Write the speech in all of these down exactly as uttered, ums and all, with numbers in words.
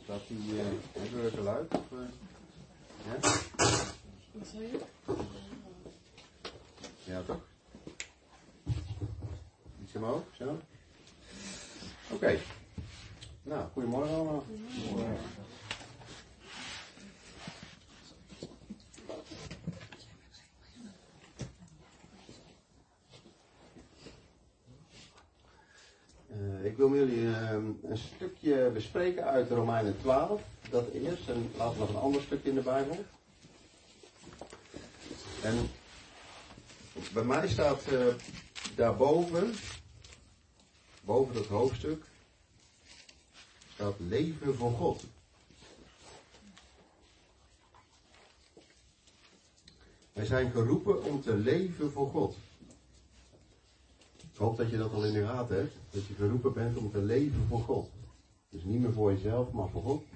Staat die uh, hebben we geluid? Of, uh, ja? Wat zei je? Ja, toch? Iets omhoog, zo. Oké. Okay. Nou, goedemorgen allemaal. Goedemorgen. Uh, ik wil met jullie uh, een stukje bespreken uit Romeinen twaalf. Dat eerst. En laten we nog een ander stukje in de Bijbel. En bij mij staat uh, daarboven, boven dat hoofdstuk, staat leven voor God. Wij zijn geroepen om te leven voor God. Ik hoop dat je dat al in de gaten hebt. Dat je geroepen bent om te leven voor God. Dus niet meer voor jezelf, maar voor God.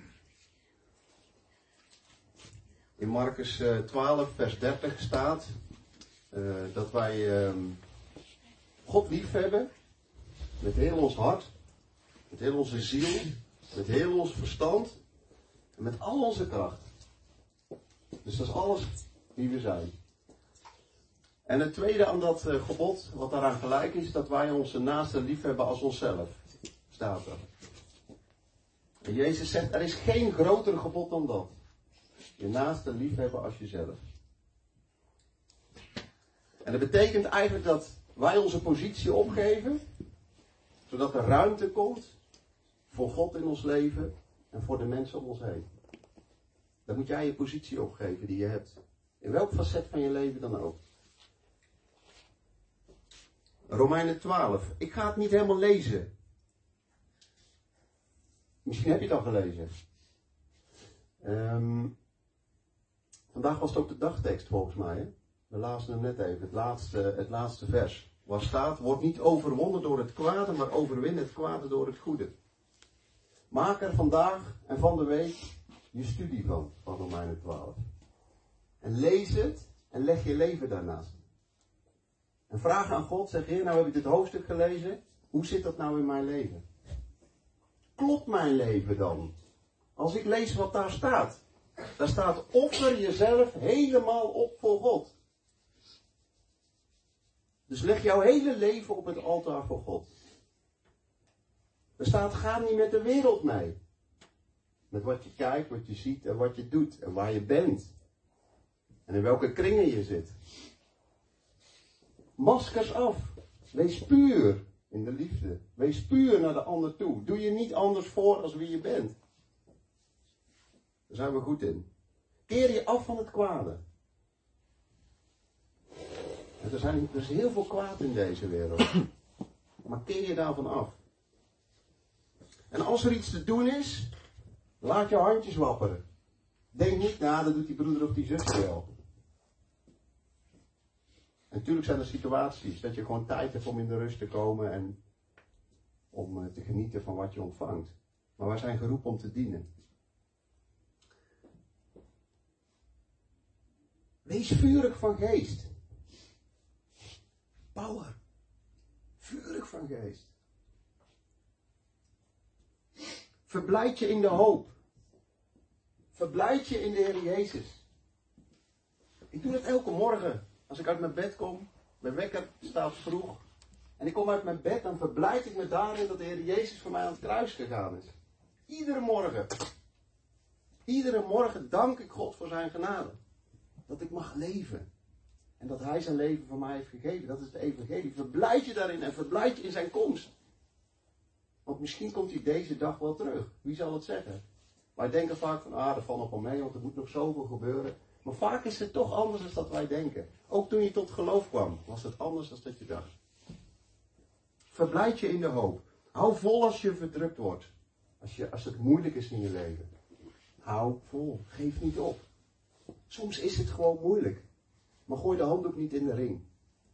In Marcus uh, twaalf, vers dertig staat uh, dat wij uh, God lief hebben. Met heel ons hart. Met heel onze ziel. Met heel ons verstand. En met al onze kracht. Dus dat is alles wie we zijn. En het tweede aan dat uh, gebod, wat daaraan gelijk is, dat wij onze naaste lief hebben als onszelf. Staat er. En Jezus zegt, er is geen groter gebod dan dat. Je naaste lief hebben als jezelf. En dat betekent eigenlijk dat wij onze positie opgeven, zodat er ruimte komt voor God in ons leven en voor de mensen om ons heen. Dan moet jij je positie opgeven die je hebt. In welk facet van je leven dan ook. Romeinen twaalf. Ik ga het niet helemaal lezen. Misschien heb je het al gelezen. Um, vandaag was het ook de dagtekst volgens mij. Hè? We lazen hem net even. Het laatste, het laatste vers. Waar staat, word niet overwonnen door het kwade, maar overwin het kwade door het goede. Maak er vandaag en van de week je studie van, van Romeinen twaalf. En lees het en leg je leven daarnaast. En vraag aan God, zeg Heer, nou heb ik dit hoofdstuk gelezen. Hoe zit dat nou in mijn leven? Klopt mijn leven dan? Als ik lees wat daar staat. Daar staat, offer jezelf helemaal op voor God. Dus leg jouw hele leven op het altaar voor God. Er staat, ga niet met de wereld mee. Met wat je kijkt, wat je ziet en wat je doet. En waar je bent. En in welke kringen je zit. Maskers af. Wees puur in de liefde. Wees puur naar de ander toe. Doe je niet anders voor als wie je bent. Daar zijn we goed in. Keer je af van het kwade. En er, zijn, er is heel veel kwaad in deze wereld. Maar keer je daarvan af. En als er iets te doen is, laat je handjes wapperen. Denk niet na, dat doet die broeder of die zus wel. En natuurlijk zijn er situaties dat je gewoon tijd hebt om in de rust te komen en om te genieten van wat je ontvangt. Maar wij zijn geroepen om te dienen. Wees vurig van geest. Power. Vurig van geest. Verblijd je in de hoop. Verblijd je in de Heer Jezus. Ik doe dat elke morgen. Als ik uit mijn bed kom, mijn wekker staat vroeg. En ik kom uit mijn bed, dan verblijd ik me daarin dat de Heer Jezus voor mij aan het kruis gegaan is. Iedere morgen. Iedere morgen dank ik God voor zijn genade. Dat ik mag leven. En dat hij zijn leven voor mij heeft gegeven. Dat is het evangelie. Verblijd je daarin en verblijd je in zijn komst. Want misschien komt hij deze dag wel terug. Wie zal het zeggen? Wij denken vaak van, ah, dat valt nog wel mee, want er moet nog zoveel gebeuren. Maar vaak is het toch anders dan dat wij denken. Ook toen je tot geloof kwam, was het anders dan dat je dacht. Verblijd je in de hoop. Hou vol als je verdrukt wordt. Als, je, als het moeilijk is in je leven. Hou vol. Geef niet op. Soms is het gewoon moeilijk. Maar gooi de handdoek niet in de ring.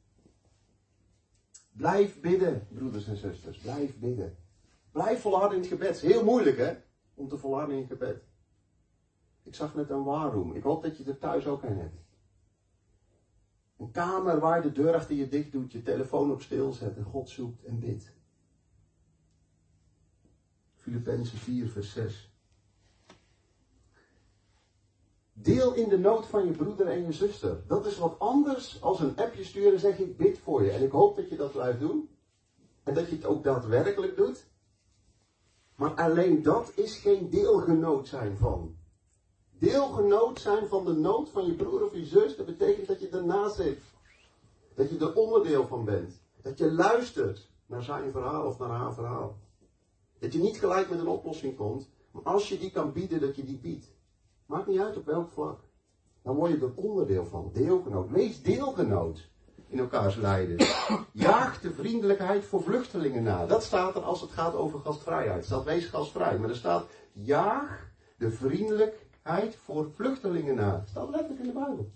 Blijf bidden, broeders en zusters. Blijf bidden. Blijf volharden in het gebed. Het is heel moeilijk, hè? Om te volharden in het gebed. Ik zag net een waarroom. Ik hoop dat je er thuis ook een hebt. Een kamer waar je de deur achter je dicht doet, je telefoon op stil zet en God zoekt en bidt. Filippenzen vier vers zes. Deel in de nood van je broeder en je zuster. Dat is wat anders als een appje sturen en zeg ik bid voor je. En ik hoop dat je dat blijft doen. En dat je het ook daadwerkelijk doet. Maar alleen dat is geen deelgenoot zijn van. Deelgenoot zijn van de nood van je broer of je zus, dat betekent dat je ernaast zit. Dat je er onderdeel van bent. Dat je luistert naar zijn verhaal of naar haar verhaal. Dat je niet gelijk met een oplossing komt, maar als je die kan bieden, dat je die biedt. Maakt niet uit op welk vlak. Dan word je er onderdeel van, deelgenoot. Wees deelgenoot in elkaars lijden. Jaag de vriendelijkheid voor vluchtelingen na. Dat staat er als het gaat over gastvrijheid. Het staat wees gastvrij, maar er staat jaag de vriendelijkheid voor vluchtelingen na. Dat staat letterlijk in de Bijbel.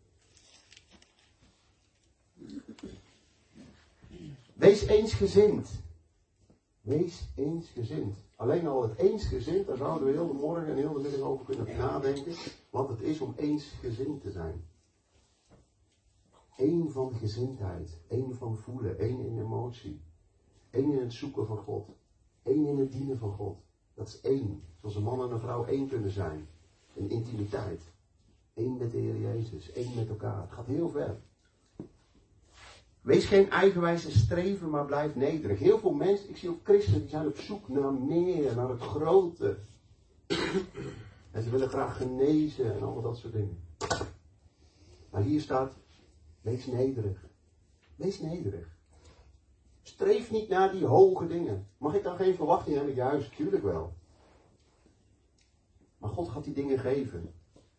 Wees eensgezind. Wees eensgezind. Alleen al het eensgezind, daar zouden we heel de morgen en heel de middag over kunnen nadenken. Wat het is om eensgezind te zijn. Eén van gezindheid. Één van voelen. Één in emotie. Eén in het zoeken van God. Eén in het dienen van God. Dat is één. Zoals een man en een vrouw één kunnen zijn. In intimiteit. Eén met de Heer Jezus. Eén met elkaar. Het gaat heel ver. Wees geen eigenwijze strever, maar blijf nederig. Heel veel mensen, ik zie ook christenen, die zijn op zoek naar meer, naar het grote. En ze willen graag genezen en allemaal dat soort dingen. Maar hier staat, wees nederig. Wees nederig. Streef niet naar die hoge dingen. Mag ik dan geen verwachting hebben? Juist, tuurlijk wel. Maar God gaat die dingen geven.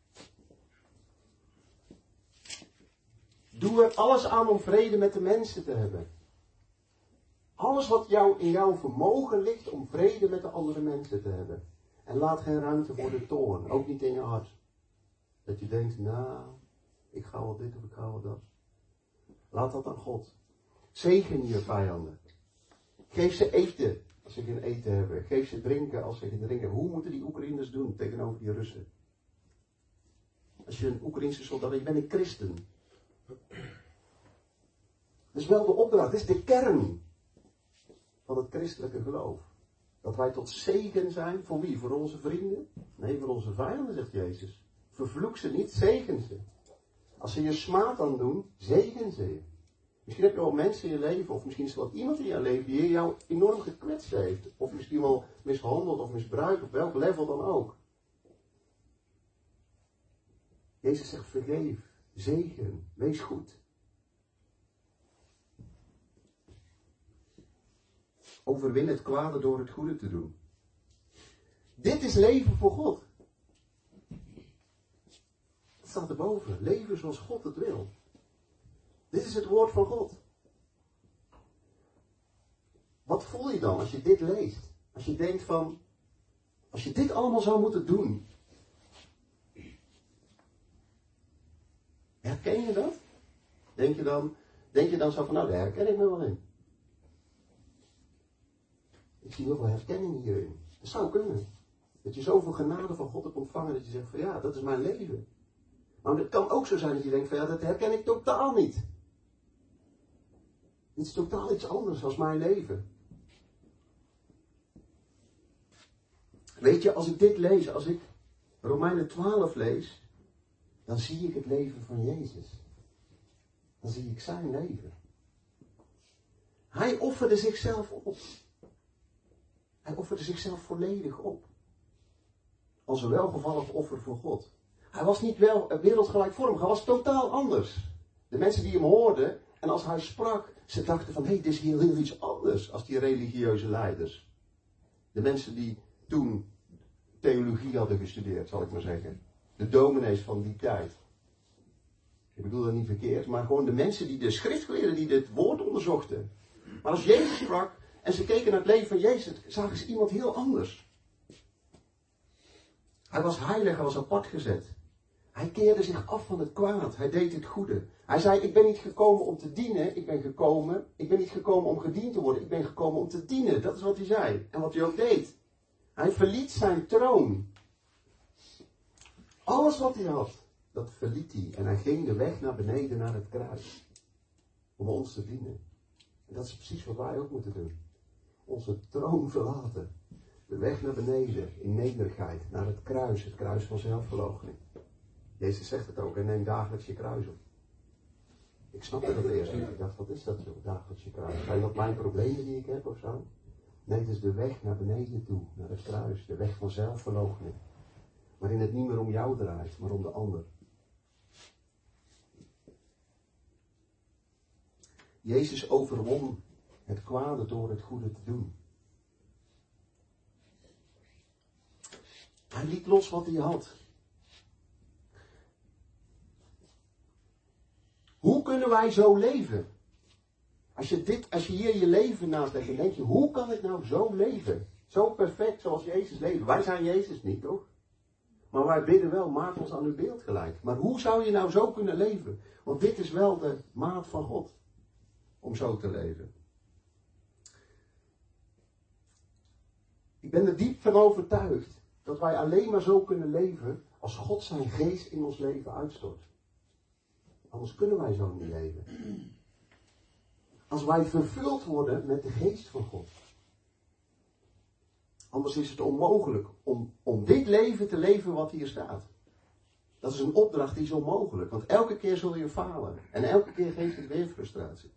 Doe er alles aan om vrede met de mensen te hebben. Alles wat jou in jouw vermogen ligt om vrede met de andere mensen te hebben. En laat geen ruimte voor de toorn. Ook niet in je hart. Dat je denkt, nou, ik ga wel dit of ik ga wel dat. Laat dat aan God. Zegen je vijanden. Geef ze eten als ze geen eten hebben. Geef ze drinken als ze geen drinken hebben. Hoe moeten die Oekraïners doen tegenover die Russen? Als je een Oekraïnse soldaat bent, je bent een christen. Dat is wel de opdracht, dat is de kern van het christelijke geloof. Dat wij tot zegen zijn, voor wie? Voor onze vrienden? Nee, voor onze vijanden, zegt Jezus. Vervloek ze niet, zegen ze. Als ze je smaad aan doen, zegen ze je. Misschien heb je wel mensen in je leven, of misschien is er wel iemand in je leven die jou enorm gekwetst heeft. Of misschien wel mishandeld of misbruikt, op welk level dan ook. Jezus zegt vergeef, zegen, wees goed. Overwin het kwade door het goede te doen. Dit is leven voor God. Het staat erboven. Leven zoals God het wil. Dit is het woord van God. Wat voel je dan als je dit leest? Als je denkt van, als je dit allemaal zou moeten doen. Herken je dat? Denk je dan, denk je dan zo van, nou daar herken ik me wel in. Ik zie heel veel herkenning hierin. Dat zou kunnen. Dat je zoveel genade van God hebt ontvangen dat je zegt van ja, dat is mijn leven. Maar het kan ook zo zijn dat je denkt van ja, dat herken ik totaal niet. Het is totaal iets anders dan mijn leven. Weet je, als ik dit lees, als ik Romeinen twaalf lees, dan zie ik het leven van Jezus. Dan zie ik zijn leven. Hij offerde zichzelf op. Hij offerde zichzelf volledig op. Als een welgevallig offer voor God. Hij was niet wel wereldgelijkvormig, hij was totaal anders. De mensen die hem hoorden, en als hij sprak, ze dachten van, hé, hey, dit is hier heel iets anders als die religieuze leiders. De mensen die toen theologie hadden gestudeerd, zal ik maar zeggen. De dominees van die tijd. Ik bedoel dat niet verkeerd, maar gewoon de mensen die de schriftgeleerden, die dit woord onderzochten. Maar als Jezus sprak, en ze keken naar het leven van Jezus, zagen ze iemand heel anders. Hij was heilig, hij was apart gezet. Hij keerde zich af van het kwaad, hij deed het goede. Hij zei, ik ben niet gekomen om te dienen, ik ben gekomen, ik ben niet gekomen om gediend te worden, ik ben gekomen om te dienen. Dat is wat hij zei en wat hij ook deed. Hij verliet zijn troon. Alles wat hij had, dat verliet hij. En hij ging de weg naar beneden, naar het kruis. Om ons te dienen. En dat is precies wat wij ook moeten doen. Onze troon verlaten. De weg naar beneden, in nederigheid, naar het kruis, het kruis van zelfverloochening. Jezus zegt het ook, en neem dagelijks je kruis op. Ik snapte dat eerst niet. Ik dacht, wat is dat zo, dagelijks je kruis? Zijn dat mijn problemen die ik heb of zo? Nee, het is de weg naar beneden toe, naar het kruis. De weg van zelfverloochening. Waarin het niet meer om jou draait, maar om de ander. Jezus overwon het kwade door het goede te doen. Hij liet los wat hij had. Hoe kunnen wij zo leven? Als je, dit, als je hier je leven naast legt, dan denk je, hoe kan ik nou zo leven? Zo perfect zoals Jezus leeft. Wij zijn Jezus niet, toch? Maar wij bidden wel, maak ons aan uw beeld gelijk. Maar hoe zou je nou zo kunnen leven? Want dit is wel de maat van God. Om zo te leven. Ik ben er diep van overtuigd dat wij alleen maar zo kunnen leven als God zijn geest in ons leven uitstort. Anders kunnen wij zo niet leven. Als wij vervuld worden met de geest van God. Anders is het onmogelijk om, om dit leven te leven wat hier staat. Dat is een opdracht die is onmogelijk. Want elke keer zul je falen. En elke keer geeft het weer frustratie.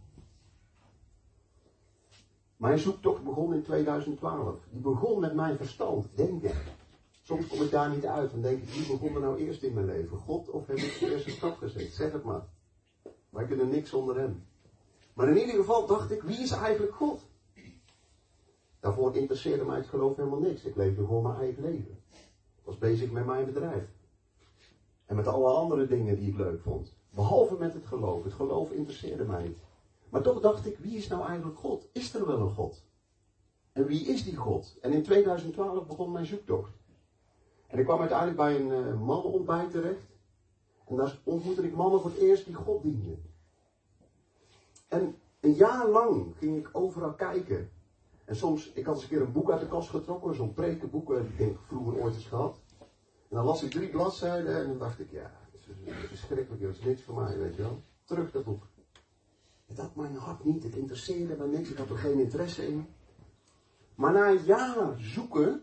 Mijn zoektocht begon in tweeduizend twaalf. Die begon met mijn verstand, denken. Soms kom ik daar niet uit en denk ik, wie begon er nou eerst in mijn leven? God of heb ik de eerste stap gezet? Zeg het maar. Wij kunnen niks zonder hem. Maar in ieder geval dacht ik, wie is eigenlijk God? Daarvoor interesseerde mij het geloof helemaal niks. Ik leefde gewoon mijn eigen leven. Ik was bezig met mijn bedrijf. En met alle andere dingen die ik leuk vond. Behalve met het geloof. Het geloof interesseerde mij niet. Maar toch dacht ik, wie is nou eigenlijk God? Is er wel een God? En wie is die God? En in tweeduizend twaalf begon mijn zoektocht. En ik kwam uiteindelijk bij een uh, mannenontbijt terecht. En daar ontmoette ik mannen voor het eerst die God dienden. En een jaar lang ging ik overal kijken. En soms, ik had eens een keer een boek uit de kast getrokken. Zo'n prekenboek, dat ik denk vroeger ooit eens gehad. En dan las ik drie bladzijden en dan dacht ik, ja, het is verschrikkelijk, het is niks voor mij, weet je wel. Terug dat boek. Het had mijn hart niet, het interesseerde me niks, ik had er geen interesse in. Maar na een jaar zoeken,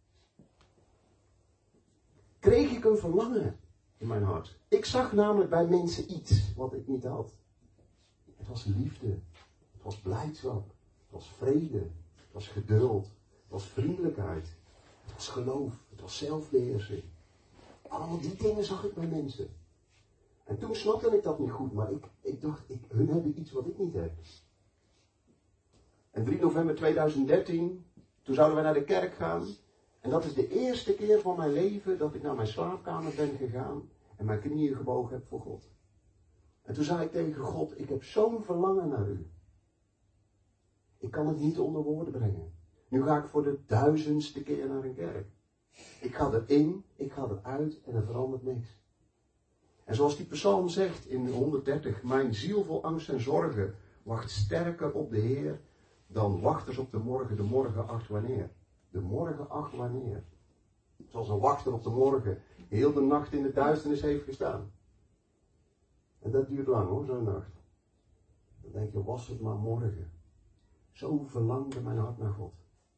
kreeg ik een verlangen in mijn hart. Ik zag namelijk bij mensen iets wat ik niet had. Het was liefde, het was blijdschap, het was vrede, het was geduld, het was vriendelijkheid, het was geloof, het was zelfbeheersing. Allemaal die dingen zag ik bij mensen. En toen snapte ik dat niet goed, maar ik, ik dacht, ik, hun hebben iets wat ik niet heb. En drie november tweeduizend dertien, toen zouden we naar de kerk gaan. En dat is de eerste keer van mijn leven dat ik naar mijn slaapkamer ben gegaan en mijn knieën gebogen heb voor God. En toen zei ik tegen God, ik heb zo'n verlangen naar u. Ik kan het niet onder woorden brengen. Nu ga ik voor de duizendste keer naar een kerk. Ik ga erin, ik ga eruit en er verandert niks. En zoals die psalm zegt in honderddertig, mijn ziel vol angst en zorgen wacht sterker op de Heer dan wachters op de morgen, de morgen acht wanneer. De morgen acht wanneer. Zoals een wachter op de morgen heel de nacht in de duisternis heeft gestaan. En dat duurt lang hoor, zo'n nacht. Dan denk je, was het maar morgen. Zo verlangde mijn hart naar God.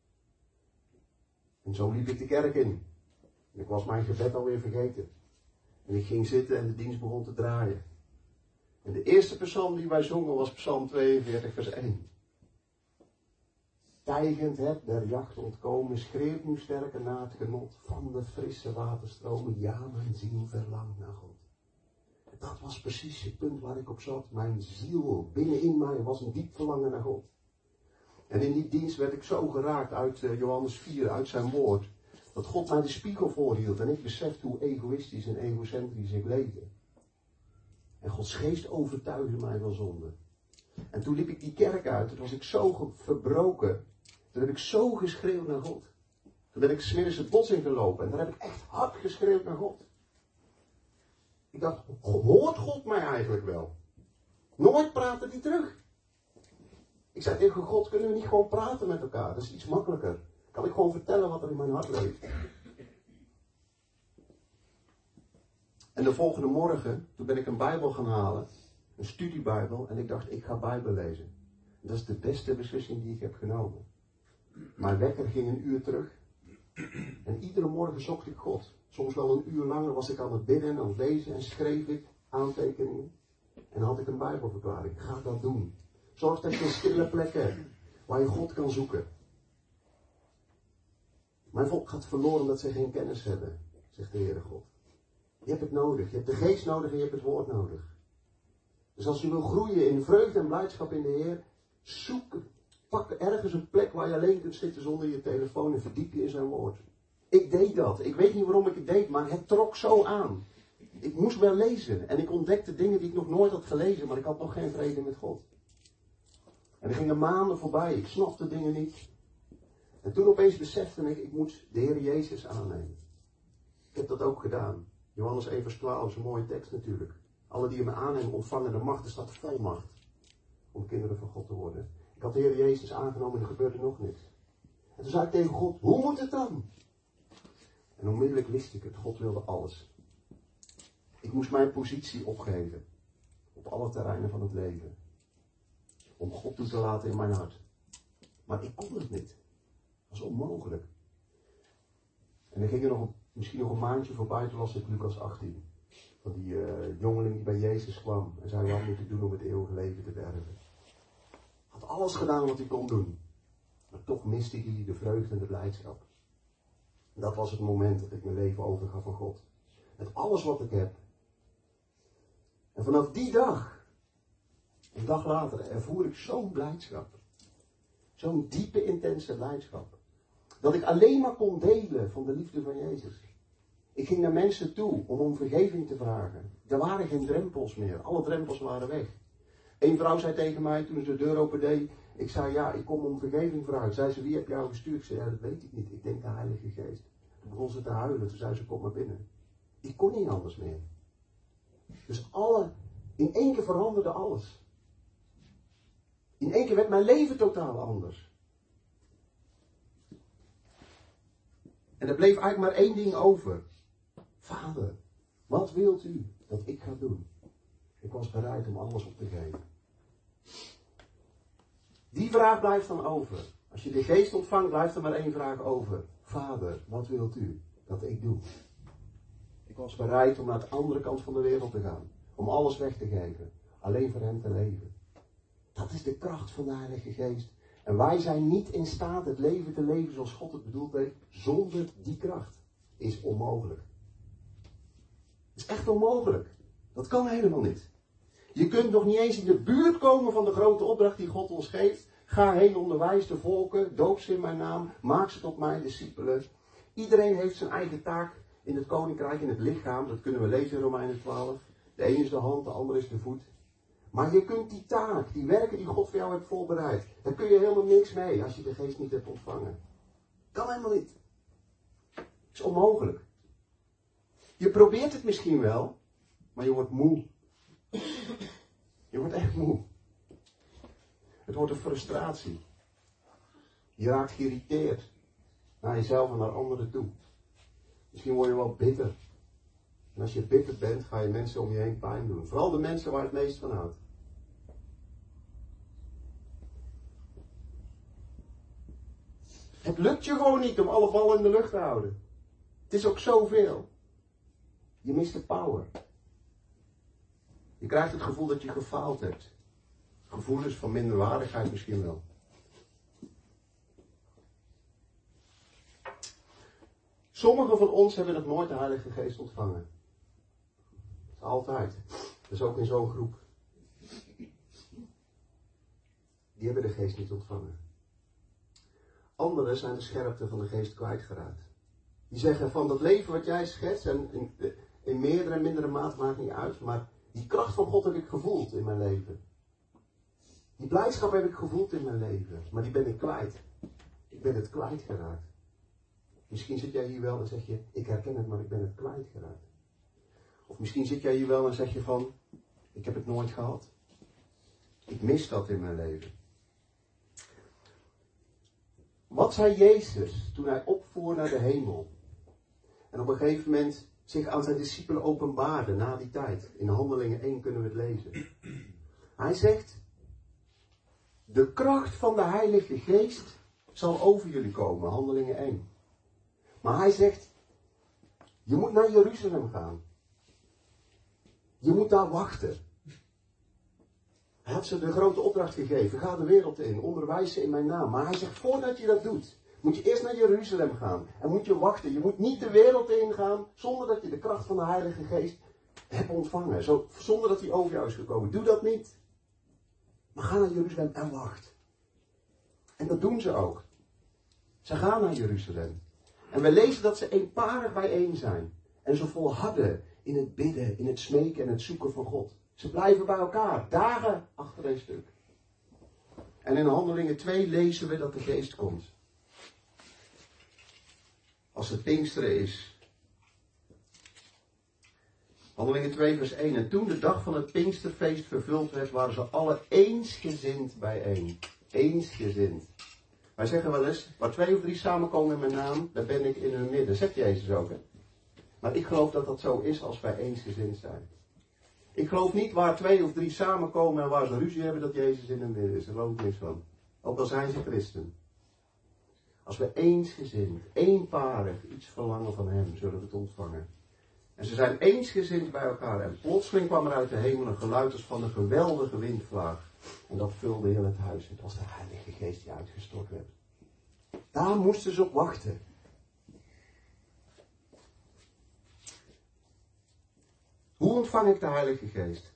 En zo liep ik de kerk in. En ik was mijn gebed alweer vergeten. En ik ging zitten en de dienst begon te draaien. En de eerste psalm die wij zongen was psalm tweeënveertig vers één. Tijgend het der jacht ontkomen, schreeuwt nu sterker na het genot van de frisse waterstromen. Ja, mijn ziel verlangt naar God. En dat was precies het punt waar ik op zat. Mijn ziel binnenin mij was een diep verlangen naar God. En in die dienst werd ik zo geraakt uit uh, Johannes vier, uit zijn woord. Dat God mij de spiegel voorhield en ik besefte hoe egoïstisch en egocentrisch ik leefde. En Gods geest overtuigde mij van zonde. En toen liep ik die kerk uit, toen was ik zo verbroken. Toen heb ik zo geschreeuwd naar God. Toen ben ik 's middags het bos ingelopen en daar heb ik echt hard geschreeuwd naar God. Ik dacht, hoort God mij eigenlijk wel? Nooit praatte die terug. Ik zei tegen God, kunnen we niet gewoon praten met elkaar? Dat is iets makkelijker. Kan ik gewoon vertellen wat er in mijn hart leeft. En de volgende morgen, toen ben ik een Bijbel gaan halen. Een studiebijbel. En ik dacht, ik ga Bijbel lezen. En dat is de beste beslissing die ik heb genomen. Mijn wekker ging een uur terug. En iedere morgen zocht ik God. Soms wel een uur langer was ik aan het bidden en aan het lezen en schreef ik aantekeningen. En dan had ik een Bijbelverklaring. Ga dat doen. Zorg dat je een stille plek hebt waar je God kan zoeken. Mijn volk gaat verloren omdat ze geen kennis hebben, zegt de Heere God. Je hebt het nodig. Je hebt de geest nodig en je hebt het woord nodig. Dus als je wil groeien in vreugde en blijdschap in de Heer, zoek, pak ergens een plek waar je alleen kunt zitten zonder je telefoon en verdiep je in zijn woord. Ik deed dat. Ik weet niet waarom ik het deed, maar het trok zo aan. Ik moest wel lezen en ik ontdekte dingen die ik nog nooit had gelezen, maar ik had nog geen vrede met God. En er gingen maanden voorbij, ik snapte dingen niet. En toen opeens besefte ik, ik moet de Heer Jezus aannemen. Ik heb dat ook gedaan. Johannes één vers twaalf is een mooie tekst natuurlijk. Alle die hem aannemen ontvangen de macht, er staat volmacht. Om kinderen van God te worden. Ik had de Heer Jezus aangenomen en er gebeurde nog niks. En toen zei ik tegen God, hoe moet het dan? En onmiddellijk wist ik het, God wilde alles. Ik moest mijn positie opgeven. Op alle terreinen van het leven. Om God toe te laten in mijn hart. Maar ik kon het niet. Dat was onmogelijk. En er ging er nog een, misschien nog een maandje voorbij, toen las ik Lucas achttien. Van die uh, jongeling die bij Jezus kwam. En zei, wat moet ik doen om het eeuwige leven te beërven? Had alles gedaan wat hij kon doen. Maar toch miste hij de vreugde en de blijdschap. En dat was het moment dat ik mijn leven overgaf van God. Met alles wat ik heb. En vanaf die dag, een dag later, ervoer ik zo'n blijdschap. Zo'n diepe, intense blijdschap. Dat ik alleen maar kon delen van de liefde van Jezus. Ik ging naar mensen toe om om vergeving te vragen. Er waren geen drempels meer. Alle drempels waren weg. Eén vrouw zei tegen mij toen ze de deur open deed. Ik zei, ja, ik kom om vergeving vragen. Zei ze, wie heb jou gestuurd? Ik zei, ja, dat weet ik niet. Ik denk de Heilige Geest. Toen begon ze te huilen. Toen zei ze, kom maar binnen. Ik kon niet anders meer. Dus alle, in één keer veranderde alles. In één keer werd mijn leven totaal anders. En er bleef eigenlijk maar één ding over. Vader, wat wilt u dat ik ga doen? Ik was bereid om alles op te geven. Die vraag blijft dan over. Als je de geest ontvangt, blijft er maar één vraag over. Vader, wat wilt u dat ik doe? Ik was bereid om naar de andere kant van de wereld te gaan. Om alles weg te geven. Alleen voor hem te leven. Dat is de kracht van de Heilige Geest. En wij zijn niet in staat het leven te leven zoals God het bedoeld heeft. Zonder die kracht. Is onmogelijk. Is echt onmogelijk. Dat kan helemaal niet. Je kunt nog niet eens in de buurt komen van de grote opdracht die God ons geeft. Ga heen, onderwijs de volken, doop ze in mijn naam, maak ze tot mijn discipelen. Iedereen heeft zijn eigen taak in het koninkrijk, in het lichaam. Dat kunnen we lezen in Romeinen twaalf. De een is de hand, de ander is de voet. Maar je kunt die taak, die werken die God voor jou heeft voorbereid, daar kun je helemaal niks mee als je de geest niet hebt ontvangen. Kan helemaal niet. Het is onmogelijk. Je probeert het misschien wel, maar je wordt moe. Je wordt echt moe. Het wordt een frustratie. Je raakt geïrriteerd. Naar jezelf en naar anderen toe. Misschien word je wel bitter. En als je bitter bent, ga je mensen om je heen pijn doen. Vooral de mensen waar het meest van houdt. Het lukt je gewoon niet om alle ballen in de lucht te houden. Het is ook zoveel. Je mist de power. Je krijgt het gevoel dat je gefaald hebt. Gevoelens van minderwaardigheid misschien wel. Sommigen van ons hebben nog nooit de Heilige Geest ontvangen. Altijd. Dus ook in zo'n groep. Die hebben de Geest niet ontvangen. Anderen zijn de scherpte van de Geest kwijtgeraakt. Die zeggen van dat leven wat jij schetst, en in, in meerdere en mindere mate maakt niet uit, maar die kracht van God heb ik gevoeld in mijn leven. Die blijdschap heb ik gevoeld in mijn leven, maar die ben ik kwijt. Ik ben het kwijtgeraakt. Misschien zit jij hier wel en zeg je, ik herken het, maar ik ben het kwijtgeraakt. Of misschien zit jij hier wel en zeg je van, ik heb het nooit gehad. Ik mis dat in mijn leven. Wat zei Jezus toen hij opvoer naar de hemel? En op een gegeven moment zich aan zijn discipelen openbaarde na die tijd. In Handelingen één kunnen we het lezen. Hij zegt, de kracht van de Heilige Geest zal over jullie komen. Handelingen één. Maar hij zegt, Je moet naar Jeruzalem gaan. Je moet daar wachten. Hij had ze de grote opdracht gegeven. Ga de wereld in, onderwijs ze in mijn naam. Maar hij zegt, voordat je dat doet, moet je eerst naar Jeruzalem gaan. En moet je wachten. Je moet niet de wereld ingaan zonder dat je de kracht van de Heilige Geest hebt ontvangen. Zo, zonder dat hij over jou is gekomen. Doe dat niet. Maar ga naar Jeruzalem en wacht. En dat doen ze ook. Ze gaan naar Jeruzalem. En we lezen dat ze eenparig bijeen zijn. En ze volharden in het bidden, in het smeken en het zoeken van God. Ze blijven bij elkaar, dagen achter een stuk. En in Handelingen twee lezen we dat de geest komt. Als het Pinksteren is. Handelingen twee vers één. En toen de dag van het Pinksterfeest vervuld werd, waren ze alle eensgezind bijeen. Eensgezind. Wij zeggen wel eens, waar twee of drie samenkomen in mijn naam, daar ben ik in hun midden. Zegt Jezus ook, hè? Maar ik geloof dat dat zo is als wij eensgezind zijn. Ik geloof niet waar twee of drie samenkomen en waar ze ruzie hebben dat Jezus in hun midden is. Daar geloof ik niks van. Ook al zijn ze christen. Als we eensgezind, eenparig iets verlangen van hem, zullen we het ontvangen. En ze zijn eensgezind bij elkaar. En plotseling kwam er uit de hemel een geluid als van een geweldige windvlaag. En dat vulde heel het huis. Het was de Heilige Geest die uitgestort werd. Daar moesten ze op wachten. Hoe ontvang ik de Heilige Geest?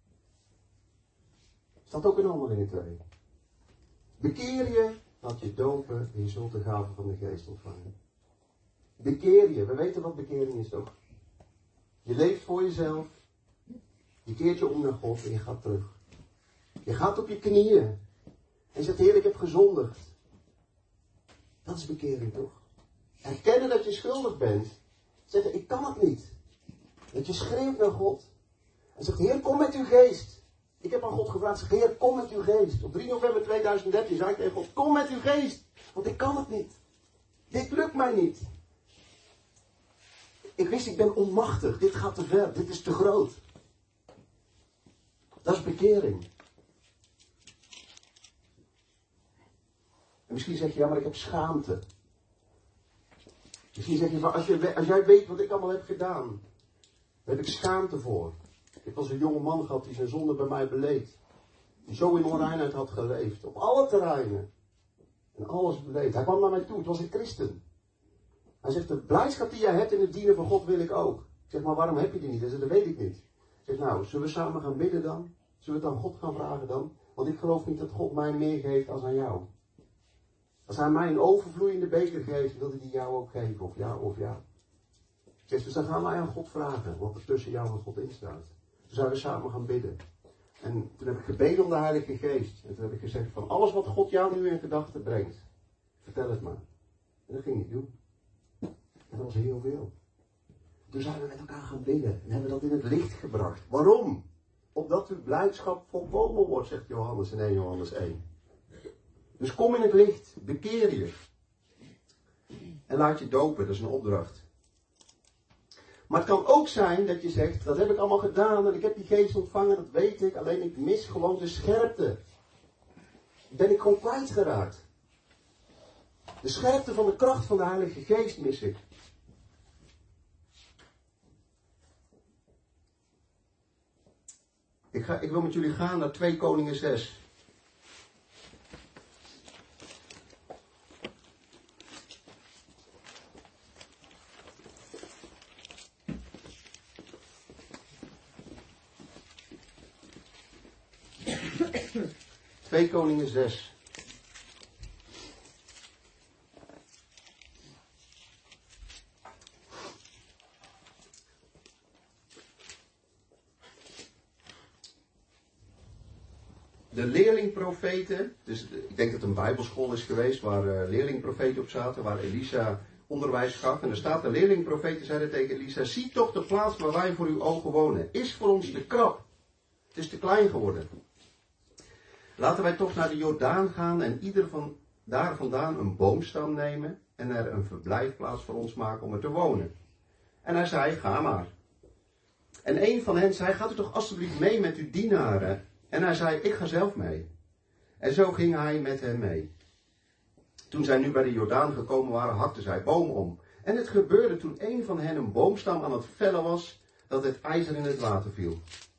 Staat ook in Handelingen twee. Bekeer je, laat je dopen en je zult de gave van de Geest ontvangen. Bekeer je, we weten wat bekering is toch? Je leeft voor jezelf, je keert je om naar God en je gaat terug. Je gaat op je knieën en je zegt, Heer, ik heb gezondigd. Dat is bekering toch? Erkennen dat je schuldig bent. Zeggen, ik kan het niet. Dat je schreeuwt naar God. En zegt, Heer, kom met uw geest. Ik heb aan God gevraagd, zeg, Heer, kom met uw geest. Op drie november tweeduizend dertien zei ik tegen God, kom met uw geest. Want ik kan het niet. Dit lukt mij niet. Ik wist, ik ben onmachtig. Dit gaat te ver. Dit is te groot. Dat is bekering. En misschien zeg je, ja, maar ik heb schaamte. Misschien zeg je, maar als, je, als jij weet wat ik allemaal heb gedaan, daar heb ik schaamte voor. Ik heb als een jonge man gehad die zijn zonde bij mij beleed. Die zo in onreinheid had geleefd. Op alle terreinen. En alles beleed. Hij kwam naar mij toe. Het was een christen. Hij zegt, de blijdschap die jij hebt in het dienen van God wil ik ook. Ik zeg, maar waarom heb je die niet? Hij zegt, dat weet ik niet. Ik zeg, nou, zullen we samen gaan bidden dan? Zullen we het aan God gaan vragen dan? Want ik geloof niet dat God mij meer geeft als aan jou. Als hij mij een overvloeiende beker geeft, wil hij die jou ook geven. Of ja, of ja. Ik zeg, dus dan gaan wij aan God vragen. Wat er tussen jou en God in staat. Toen zouden we samen gaan bidden. En toen heb ik gebeden om de Heilige Geest. En toen heb ik gezegd van alles wat God jou nu in gedachten brengt. Vertel het maar. En dat ging ik doen. En dat was heel veel. Toen zijn we met elkaar gaan bidden. En hebben dat in het licht gebracht. Waarom? Opdat uw blijdschap volkomen wordt, zegt Johannes in eerste Johannes één. Dus kom in het licht. Bekeer je. En laat je dopen. Dat is een opdracht. Maar het kan ook zijn dat je zegt, dat heb ik allemaal gedaan en ik heb die geest ontvangen, dat weet ik. Alleen ik mis gewoon de scherpte. Ben ik gewoon kwijtgeraakt. De scherpte van de kracht van de Heilige Geest mis ik. Ik, ga, ik wil met jullie gaan naar twee Koningen zes. twee Koningen zes. De leerlingprofeten, dus ik denk dat het een bijbelschool is geweest waar uh, leerlingprofeten op zaten, waar Elisa onderwijs gaf. En er staat, de leerlingprofeten zeiden tegen Elisa, zie toch de plaats waar wij voor uw ogen wonen, is voor ons te krap. Het is te klein geworden. Laten wij toch naar de Jordaan gaan en ieder van daar vandaan een boomstam nemen en er een verblijfplaats voor ons maken om er te wonen. En hij zei, ga maar. En een van hen zei, gaat u toch alstublieft mee met uw dienaren? En hij zei, ik ga zelf mee. En zo ging hij met hen mee. Toen zij nu bij de Jordaan gekomen waren, hakten zij bomen om. En het gebeurde toen een van hen een boomstam aan het vellen was, dat het ijzer in het water viel.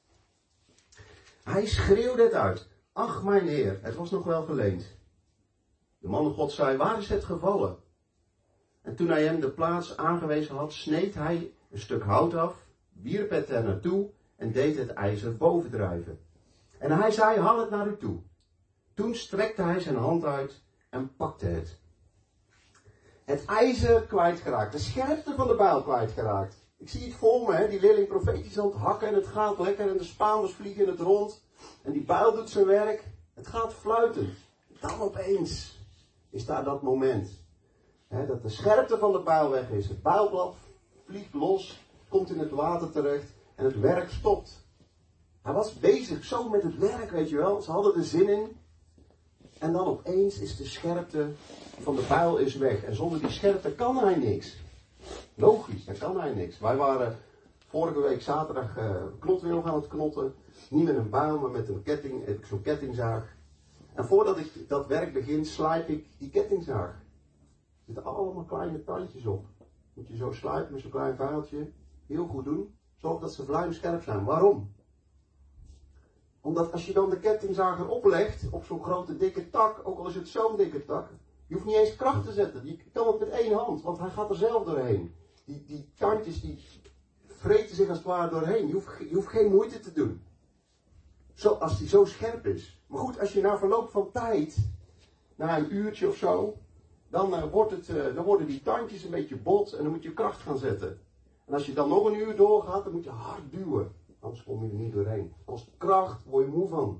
Hij schreeuwde het uit. Ach, mijn Heer, het was nog wel geleend. De man God zei, waar is het gevallen? En toen hij hem de plaats aangewezen had, sneed hij een stuk hout af, wierp het er naartoe en deed het ijzer bovendrijven. En hij zei, haal het naar u toe. Toen strekte hij zijn hand uit en pakte het. Het ijzer kwijtgeraakt, de scherpte van de bijl kwijtgeraakt. Ik zie het voor me, hè? Die leerling profetisch aan het hakken en het gaat lekker en de Spaanders vliegen in het rond. En die bijl doet zijn werk, het gaat fluitend. Dan opeens is daar dat moment. Hè, dat de scherpte van de bijl weg is. Het bijlblad vliegt los, komt in het water terecht en het werk stopt. Hij was bezig zo met het werk, weet je wel. Ze hadden er zin in. En dan opeens is de scherpte van de bijl is weg. En zonder die scherpte kan hij niks. Logisch, dan kan hij niks. Wij waren vorige week zaterdag uh, knotwilg aan het knotten. Niet met een bijl, maar met een ketting. Heb ik zo'n kettingzaag. En voordat ik dat werk begin, slijp ik die kettingzaag. Er zitten allemaal kleine tandjes op. Moet je zo slijpen met zo'n klein vuiltje. Heel goed doen. Zorg dat ze vlijmscherp zijn. Waarom? Omdat als je dan de kettingzaag erop legt, op zo'n grote dikke tak, ook al is het zo'n dikke tak, je hoeft niet eens kracht te zetten. Je kan het met één hand, want hij gaat er zelf doorheen. Die, die tandjes die vreten zich als het ware doorheen. Je hoeft, je hoeft geen moeite te doen. Zo, als die zo scherp is. Maar goed, als je na verloop van tijd, na een uurtje of zo, dan, uh, wordt het, uh, dan worden die tandjes een beetje bot en dan moet je kracht gaan zetten. En als je dan nog een uur doorgaat, dan moet je hard duwen. Anders kom je er niet doorheen. Als kracht word je moe van.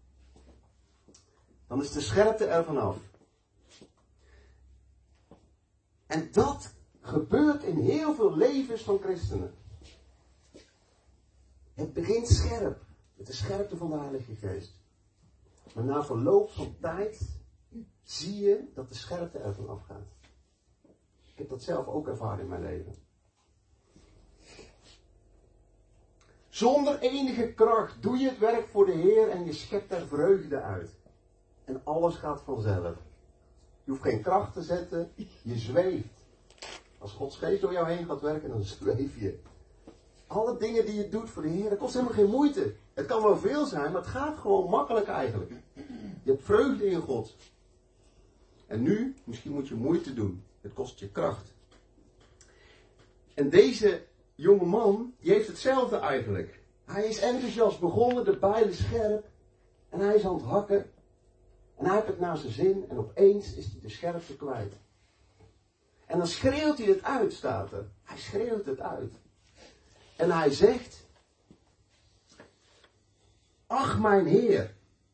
Dan is de scherpte er vanaf. En dat gebeurt in heel veel levens van christenen. Het begint scherp. Met de scherpte van de Heilige Geest. Maar na verloop van tijd zie je dat de scherpte er vanaf gaat. Ik heb dat zelf ook ervaren in mijn leven. Zonder enige kracht doe je het werk voor de Heer en je schept er vreugde uit. En alles gaat vanzelf. Je hoeft geen kracht te zetten, je zweeft. Als Gods geest door jou heen gaat werken, dan zweef je. Alle dingen die je doet voor de Heer, dat kost helemaal geen moeite. Het kan wel veel zijn, maar het gaat gewoon makkelijk eigenlijk. Je hebt vreugde in God. En nu, misschien moet je moeite doen. Het kost je kracht. En deze jonge man, die heeft hetzelfde eigenlijk. Hij is enthousiast begonnen, de bijl is scherp. En hij is aan het hakken. En hij heeft het naar zijn zin. En opeens is hij de scherpte kwijt. En dan schreeuwt hij het uit, staat er. Hij schreeuwt het uit. En hij zegt: ach, mijn Heer,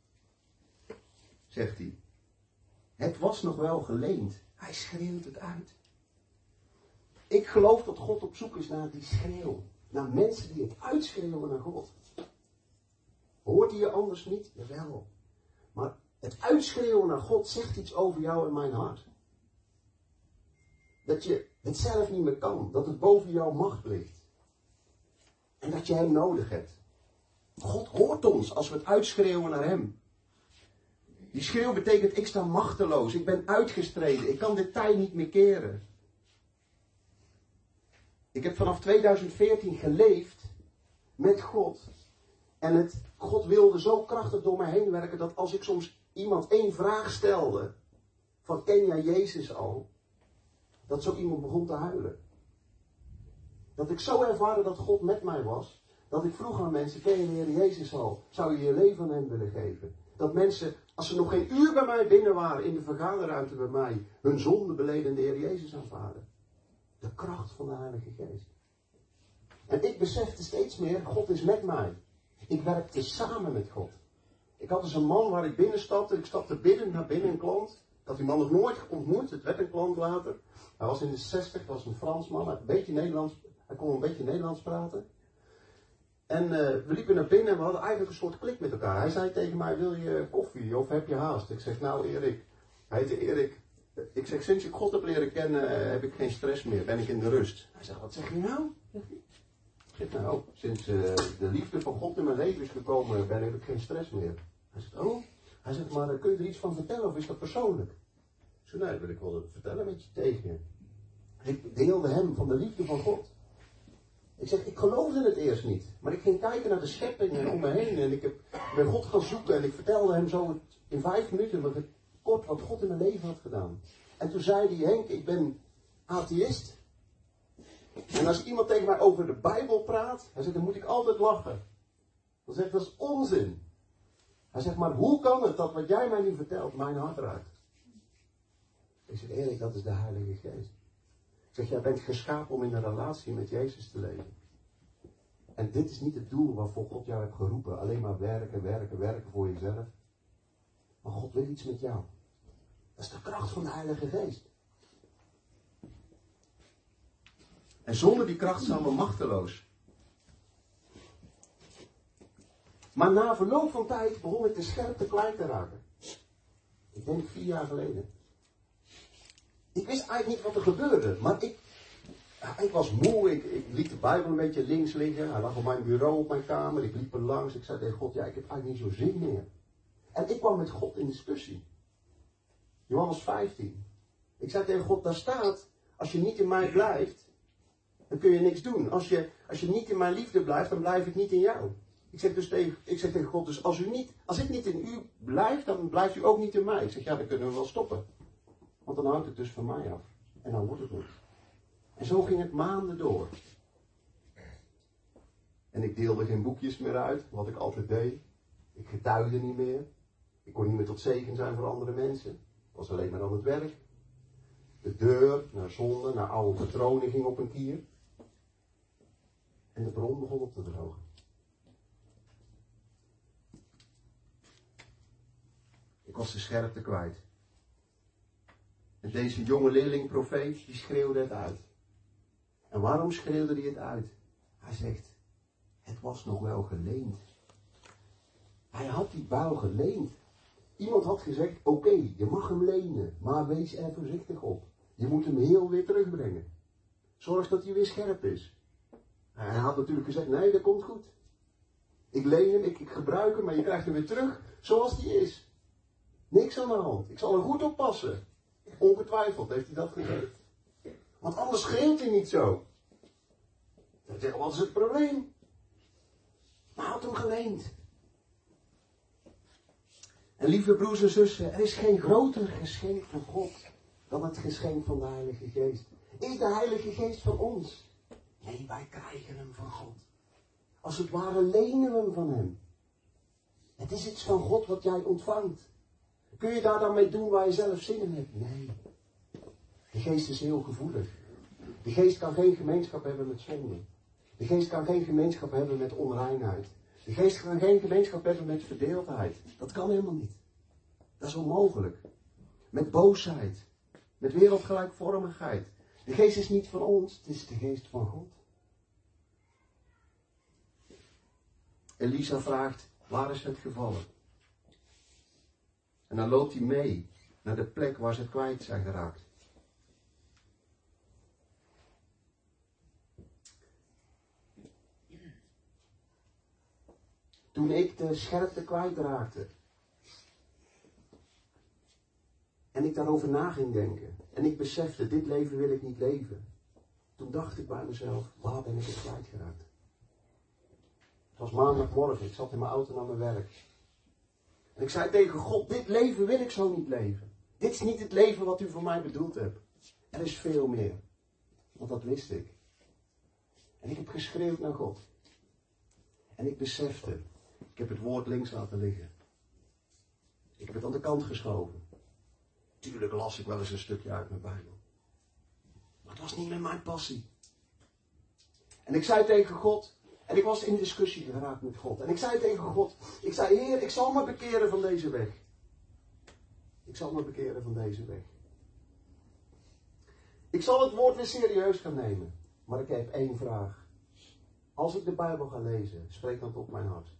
zegt hij. Het was nog wel geleend. Hij schreeuwt het uit. Ik geloof dat God op zoek is naar die schreeuw. Naar mensen die het uitschreeuwen naar God. Hoort hij je anders niet? Jawel. Maar het uitschreeuwen naar God zegt iets over jou en mijn hart. Dat je het zelf niet meer kan. Dat het boven jouw macht ligt. En dat je hem nodig hebt. God hoort ons als we het uitschreeuwen naar hem. Die schreeuw betekent: ik sta machteloos. Ik ben uitgestreden. Ik kan dit tij niet meer keren. Ik heb vanaf tweeduizend veertien geleefd met God. En het, God wilde zo krachtig door mij heen werken dat als ik soms iemand één vraag stelde, van ken jij Jezus al? Dat zo iemand begon te huilen. Dat ik zo ervaren dat God met mij was, dat ik vroeg aan mensen: ken je de Heer Jezus al? Zou je je leven aan hem willen geven? Dat mensen, als ze nog geen uur bij mij binnen waren, in de vergaderruimte bij mij, hun zonde beleden en de Heer Jezus aanvaarden. De kracht van de Heilige Geest. En ik besefte steeds meer: God is met mij. Ik werkte samen met God. Ik had dus een man waar ik binnenstapte. Ik stapte binnen naar binnen, een klant. Ik had die man nog nooit ontmoet. Het werd een klant later. Hij was in de zestig, was een Fransman. Hij, een beetje Nederlands, hij kon een beetje Nederlands praten. En uh, we liepen naar binnen en we hadden eigenlijk een soort klik met elkaar. Hij zei tegen mij: wil je koffie of heb je haast? Ik zeg: nou Erik. Hij heette Erik. Ik zeg: sinds ik God heb leren kennen heb ik geen stress meer. Ben ik in de rust. Hij zegt: wat zeg je nou? Ik zeg: nou, sinds uh, de liefde van God in mijn leven is gekomen, ben ik geen stress meer. Hij zegt: oh. Hij zegt: maar kun je er iets van vertellen of is dat persoonlijk? Ik zeg: nee, dat wil ik wel vertellen met je tegen je. Ik deelde hem van de liefde van God. Ik zeg, ik geloofde het eerst niet. Maar ik ging kijken naar de schepping en om me heen. En ik heb bij God gaan zoeken. En ik vertelde hem zo in vijf minuten wat ik, kort wat God in mijn leven had gedaan. En toen zei hij, Henk, ik ben atheïst. En als iemand tegen mij over de Bijbel praat, hij zegt, dan moet ik altijd lachen. Dan zegt, dat is onzin. Hij zegt, maar hoe kan het dat wat jij mij nu vertelt mijn hart raakt? Ik zeg, Erik, dat is de Heilige Geest. Ik zeg, jij bent geschapen om in een relatie met Jezus te leven. En dit is niet het doel waarvoor God jou heeft geroepen. Alleen maar werken, werken, werken voor jezelf. Maar God wil iets met jou. Dat is de kracht van de Heilige Geest. En zonder die kracht zijn we machteloos. Maar na verloop van tijd begon ik de scherpte kwijt te raken. Ik denk vier jaar geleden. Ik wist eigenlijk niet wat er gebeurde. Maar ik, ja, ik was moe. Ik, ik liet de Bijbel een beetje links liggen. Hij lag op mijn bureau op mijn kamer. Ik liep er langs. Ik zei tegen God, ja, ik heb eigenlijk niet zo zin meer. En ik kwam met God in discussie. Johannes vijftien. Ik zei tegen God, daar staat, als je niet in mij blijft, dan kun je niks doen. Als je, als je niet in mijn liefde blijft, dan blijf ik niet in jou. Ik zeg, dus tegen, ik zeg tegen God, dus als, u niet, als ik niet in u blijf, dan blijft u ook niet in mij. Ik zeg, ja, dan kunnen we wel stoppen. Want dan houdt het dus van mij af. En dan wordt het niet. En zo ging het maanden door. En ik deelde geen boekjes meer uit, wat ik altijd deed. Ik getuigde niet meer. Ik kon niet meer tot zegen zijn voor andere mensen. Ik was alleen maar aan het werk. De deur naar zonde, naar oude patronen ging op een kier. En de bron begon op te drogen. Ik was de scherpte kwijt. En deze jonge leerling profeet, die schreeuwde het uit. En waarom schreeuwde hij het uit? Hij zegt, het was nog wel geleend. Hij had die buil geleend. Iemand had gezegd, oké, okay, je mag hem lenen, maar wees er voorzichtig op. Je moet hem heel weer terugbrengen. Zorg dat hij weer scherp is. Hij had natuurlijk gezegd, nee, dat komt goed. Ik leen hem, ik, ik gebruik hem, maar je krijgt hem weer terug zoals die is. Niks aan de hand. Ik zal er goed op passen. Ongetwijfeld heeft hij dat gezegd. Want anders schreeuwt hij niet zo. Dan zeg ik, wat is het probleem? Maar hij had hem geleend. En lieve broers en zussen, er is geen groter geschenk van God dan het geschenk van de Heilige Geest. Is de Heilige Geest van ons? Nee, wij krijgen hem van God. Als het ware lenen we hem van hem. Het is iets van God wat jij ontvangt. Kun je daar dan mee doen waar je zelf zin in hebt? Nee. De geest is heel gevoelig. De geest kan geen gemeenschap hebben met zonde. De geest kan geen gemeenschap hebben met onreinheid. De geest kan geen gemeenschap hebben met verdeeldheid. Dat kan helemaal niet. Dat is onmogelijk. Met boosheid. Met wereldgelijkvormigheid. De geest is niet van ons, het is de geest van God. Elisa vraagt, waar is het gevallen? En dan loopt hij mee naar de plek waar ze het kwijt zijn geraakt. Toen ik de scherpte kwijtraakte. En ik daarover na ging denken. En ik besefte, dit leven wil ik niet leven. Toen dacht ik bij mezelf, waar ben ik het kwijtgeraakt? Het was maandagmorgen, ik zat in mijn auto naar mijn werk. En ik zei tegen God, dit leven wil ik zo niet leven. Dit is niet het leven wat u voor mij bedoeld hebt. Er is veel meer. Want dat wist ik. En ik heb geschreeuwd naar God. En ik besefte, ik heb het woord links laten liggen. Ik heb het aan de kant geschoven. Tuurlijk las ik wel eens een stukje uit mijn Bijbel. Maar het was niet meer mijn passie. En ik zei tegen God, en ik was in discussie geraakt met God. En ik zei tegen God, ik zei, Heer, ik zal me bekeren van deze weg. Ik zal me bekeren van deze weg. Ik zal het woord weer serieus gaan nemen. Maar ik heb één vraag. Als ik de Bijbel ga lezen, spreek dan tot mijn hart.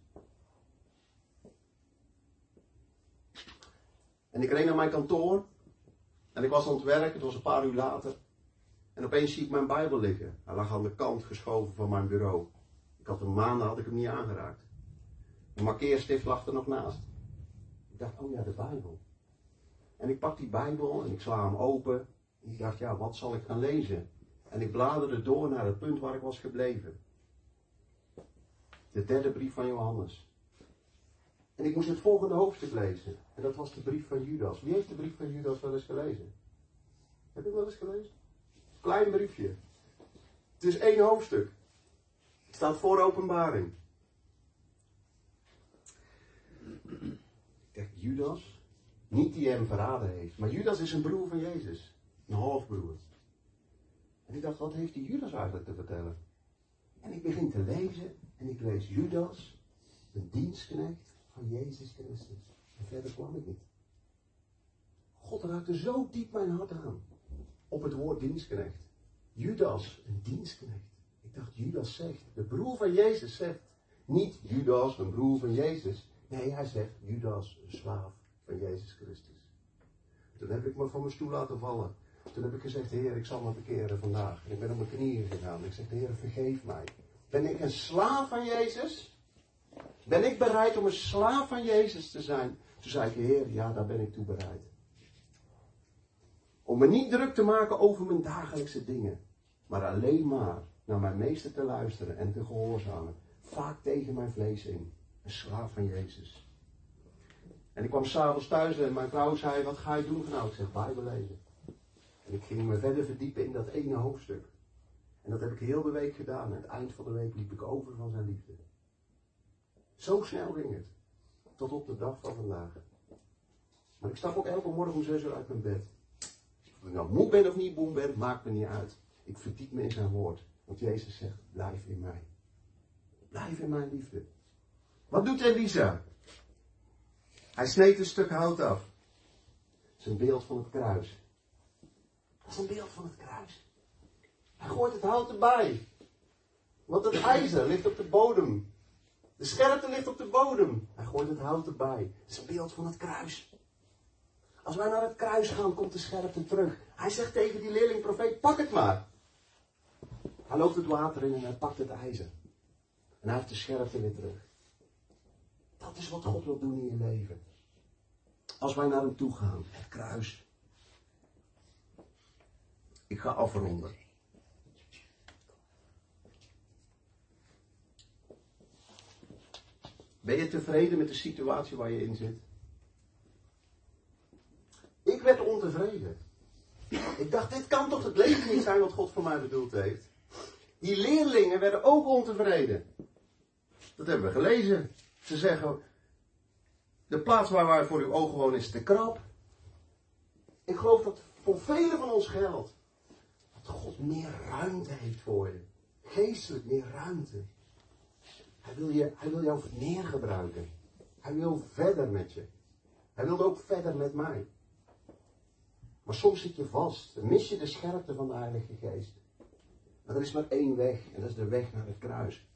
En ik reed naar mijn kantoor. En ik was aan het werk, het was een paar uur later. En opeens zie ik mijn Bijbel liggen. Hij lag aan de kant geschoven van mijn bureau. Ik had hem maanden, had ik hem niet aangeraakt. Een markeerstift lag er nog naast. Ik dacht, oh ja, de Bijbel. En ik pak die Bijbel en ik sla hem open. En ik dacht, ja, wat zal ik gaan lezen? En ik bladerde door naar het punt waar ik was gebleven. De derde brief van Johannes. En ik moest het volgende hoofdstuk lezen. En dat was de brief van Judas. Wie heeft de brief van Judas wel eens gelezen? Heb je het wel eens gelezen? Klein briefje. Het is één hoofdstuk. Het staat voor Openbaring. Kijk, Judas, niet die hem verraden heeft, maar Judas is een broer van Jezus. Een halfbroer. En ik dacht, wat heeft die Judas eigenlijk te vertellen? En ik begin te lezen en ik lees Judas, een dienstknecht van Jezus Christus. En verder kwam ik niet. God raakte zo diep mijn hart aan. Op het woord dienstknecht. Judas, een dienstknecht. Ik dacht, Judas zegt, de broer van Jezus zegt, niet Judas, een broer van Jezus. Nee, hij zegt, Judas, een slaaf van Jezus Christus. Toen heb ik me van mijn stoel laten vallen. Toen heb ik gezegd, Heer, ik zal me bekeren vandaag. En ik ben op mijn knieën gegaan. Ik zeg, Heer, vergeef mij. Ben ik een slaaf van Jezus? Ben ik bereid om een slaaf van Jezus te zijn? Toen zei ik, Heer, ja, daar ben ik toe bereid. Om me niet druk te maken over mijn dagelijkse dingen. Maar alleen maar naar mijn meester te luisteren en te gehoorzamen. Vaak tegen mijn vlees in. Een slaaf van Jezus. En ik kwam s'avonds thuis en mijn vrouw zei, wat ga je doen vanavond? Ik zeg, Bijbel lezen. En ik ging me verder verdiepen in dat ene hoofdstuk. En dat heb ik heel de week gedaan. En aan het eind van de week liep ik over van zijn liefde. Zo snel ging het. Tot op de dag van vandaag. Maar ik stap ook elke morgen om zes uur uit mijn bed. Of ik nou moe ben of niet moe ben, maakt me niet uit. Ik verdiep me in zijn woord. Want Jezus zegt, blijf in mij. Blijf in mijn liefde. Wat doet Elisa? Hij sneed een stuk hout af. Dat is een beeld van het kruis. Dat is een beeld van het kruis. Hij gooit het hout erbij. Want het ijzer ligt op de bodem. De scherpte ligt op de bodem. Hij gooit het hout erbij. Dat is een beeld van het kruis. Als wij naar het kruis gaan, komt de scherpte terug. Hij zegt tegen die leerling profeet, pak het maar. Hij loopt het water in en hij pakt het ijzer. En hij heeft de scherpte weer terug. Dat is wat God wil doen in je leven. Als wij naar hem toe gaan, het kruis. Ik ga afronden. Ben je tevreden met de situatie waar je in zit? Ik werd ontevreden. Ik dacht, dit kan toch het leven niet zijn wat God voor mij bedoeld heeft. Die leerlingen werden ook ontevreden. Dat hebben we gelezen. Ze zeggen, de plaats waar wij voor uw ogen wonen is te krap. Ik geloof dat voor velen van ons geldt. Dat God meer ruimte heeft voor je. Geestelijk meer ruimte. Hij wil, je, hij wil jou meer gebruiken. Hij wil verder met je. Hij wil ook verder met mij. Maar soms zit je vast. Dan mis je de scherpte van de Heilige Geest. Maar er is maar één weg. En dat is de weg naar het kruis.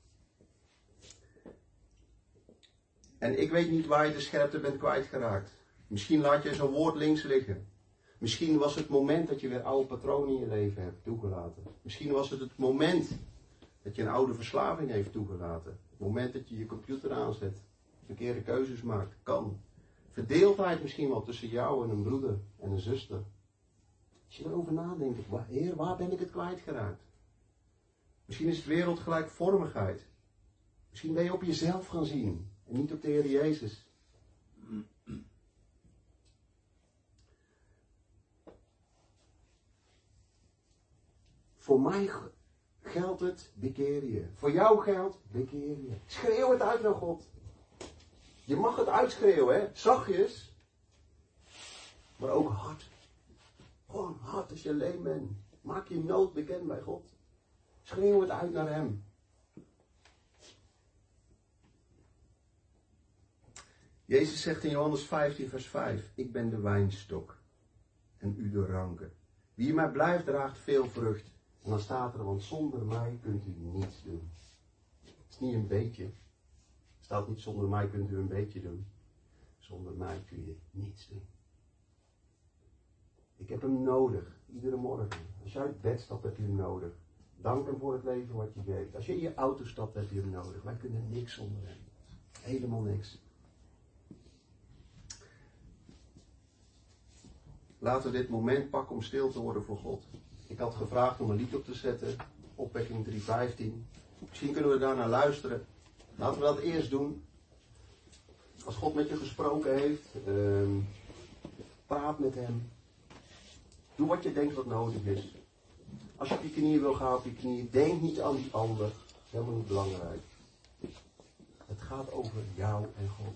En ik weet niet waar je de scherpte bent kwijtgeraakt. Misschien laat je zo'n woord links liggen. Misschien was het moment dat je weer oude patronen in je leven hebt toegelaten. Misschien was het het moment dat je een oude verslaving heeft toegelaten. Het moment dat je je computer aanzet. Verkeerde keuzes maakt. Kan. Verdeeldheid misschien wel tussen jou en een broeder en een zuster. Als je erover nadenkt. Heer, waar ben ik het kwijtgeraakt? Misschien is het wereldgelijkvormigheid. Misschien ben je op jezelf gaan zien. En niet op de Heer Jezus. Voor mij geldt het, bekeer je. Voor jou geldt, bekeer je. Schreeuw het uit naar God. Je mag het uitschreeuwen, hè. Zachtjes. Maar ook hard. Gewoon hard als je alleen bent. Maak je nood bekend bij God. Schreeuw het uit naar hem. Jezus zegt in Johannes vijftien vers vijf. Ik ben de wijnstok. En u de ranken. Wie in mij blijft draagt veel vrucht. En dan staat er, want zonder mij kunt u niets doen. Het is niet een beetje. Er staat niet, zonder mij kunt u een beetje doen. Zonder mij kun je niets doen. Ik heb hem nodig, iedere morgen. Als je uit bed stapt, heb je hem nodig. Dank hem voor het leven wat je geeft. Als je in je auto stapt, heb je hem nodig. Wij kunnen niks zonder hem. Helemaal niks. Laten we dit moment pakken om stil te worden voor God. Ik had gevraagd om een lied op te zetten, opwekking drie vijftien. Misschien kunnen we daar naar luisteren. Laten we dat eerst doen. Als God met je gesproken heeft, uh, praat met hem. Doe wat je denkt wat nodig is. Als je op je knieën wil gaan, op je knieën. Denk niet aan die ander. Dat is helemaal niet belangrijk. Het gaat over jou en God.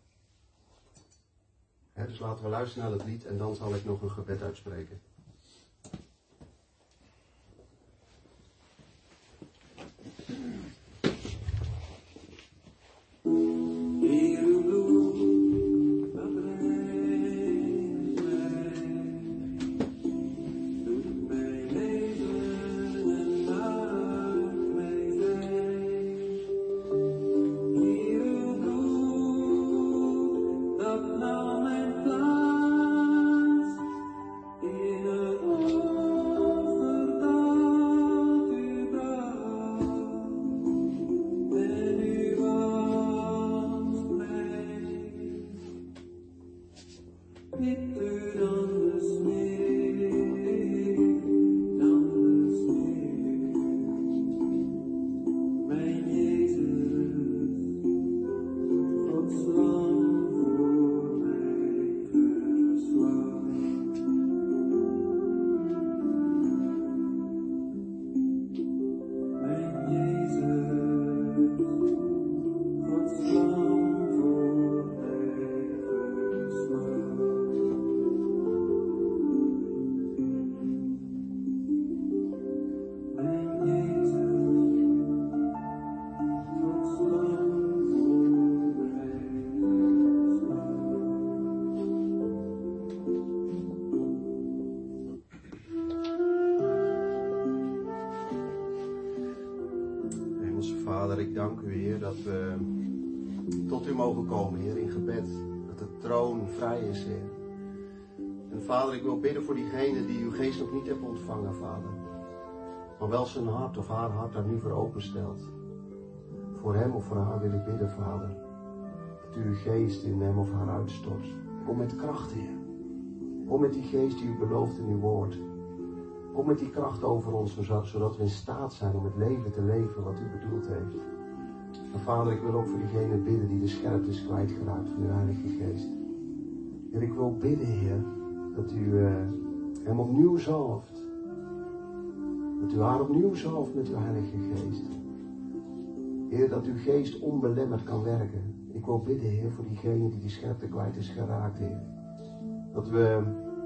He, dus laten we luisteren naar dat lied en dan zal ik nog een gebed uitspreken. Vader, ik dank u, Heer, dat we tot u mogen komen, Heer, in gebed. Dat de troon vrij is, Heer. En Vader, ik wil bidden voor diegene die uw geest nog niet heeft ontvangen, Vader. Maar wel zijn hart of haar hart daar nu voor openstelt. Voor hem of voor haar wil ik bidden, Vader. Dat u uw geest in hem of haar uitstort. Kom met kracht, Heer. Kom met die geest die u belooft in uw woord. Kom met die kracht over ons, zodat we in staat zijn om het leven te leven wat u bedoeld heeft. En Vader, ik wil ook voor diegene bidden die de scherpte is kwijtgeraakt van uw Heilige Geest. Heer, ik wil bidden, Heer, dat u uh, hem opnieuw zalft. Dat u haar opnieuw zalft met uw Heilige Geest. Heer, dat uw geest onbelemmerd kan werken. Ik wil bidden, Heer, voor diegene die die scherpte kwijt is geraakt, Heer. Dat we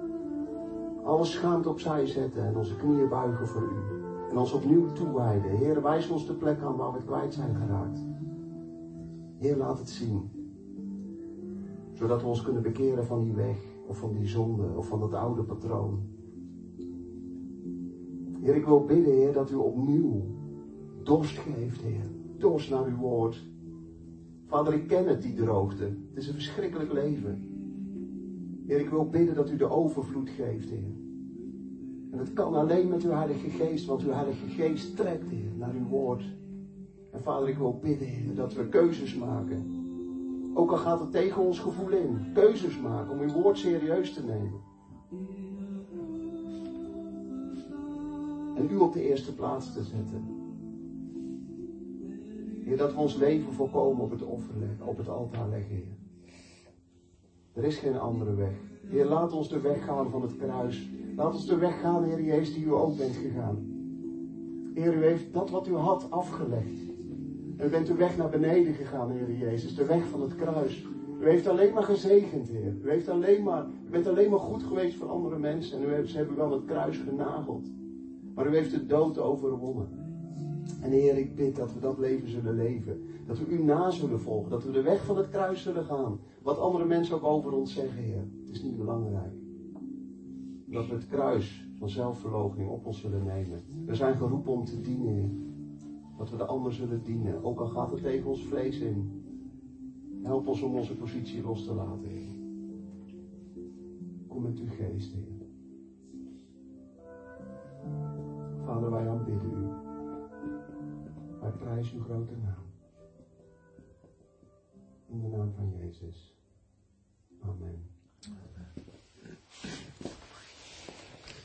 alle schaamte opzij zetten en onze knieën buigen voor u. En ons opnieuw toewijden. Heer, wijs ons de plek aan waar we het kwijt zijn geraakt. Heer, laat het zien. Zodat we ons kunnen bekeren van die weg, of van die zonde, of van dat oude patroon. Heer, ik wil bidden, Heer, dat u opnieuw dorst geeft, Heer. Dorst naar uw woord. Vader, ik ken het, die droogte. Het is een verschrikkelijk leven. Heer, ik wil bidden dat u de overvloed geeft, Heer. En dat kan alleen met uw Heilige Geest, want uw Heilige Geest trekt, Heer, naar uw woord. En Vader, ik wil bidden, Heer, dat we keuzes maken. Ook al gaat het tegen ons gevoel in. Keuzes maken om uw woord serieus te nemen. En u op de eerste plaats te zetten. Heer, dat we ons leven volkomen op het offer leggen, op het altaar leggen, Heer. Er is geen andere weg. Heer, laat ons de weg gaan van het kruis. Laat ons de weg gaan, Heer Jezus, die u ook bent gegaan. Heer, u heeft dat wat u had afgelegd. En u bent de weg naar beneden gegaan, Heer Jezus. De weg van het kruis. U heeft alleen maar gezegend, Heer. U, heeft alleen maar, u bent alleen maar goed geweest voor andere mensen. En u heeft, ze hebben wel het kruis genageld. Maar u heeft de dood overwonnen. En Heer, ik bid dat we dat leven zullen leven. Dat we u na zullen volgen. Dat we de weg van het kruis zullen gaan. Wat andere mensen ook over ons zeggen, Heer. Het is niet belangrijk. Dat we het kruis van zelfverloochening op ons zullen nemen. We zijn geroepen om te dienen, Heer. Dat we de ander zullen dienen. Ook al gaat het tegen ons vlees in. Help ons om onze positie los te laten, Heer. Kom met uw geest, Heer. Vader, wij aanbidden u. Wij prijzen uw grote naam. In de naam van Jezus. Amen.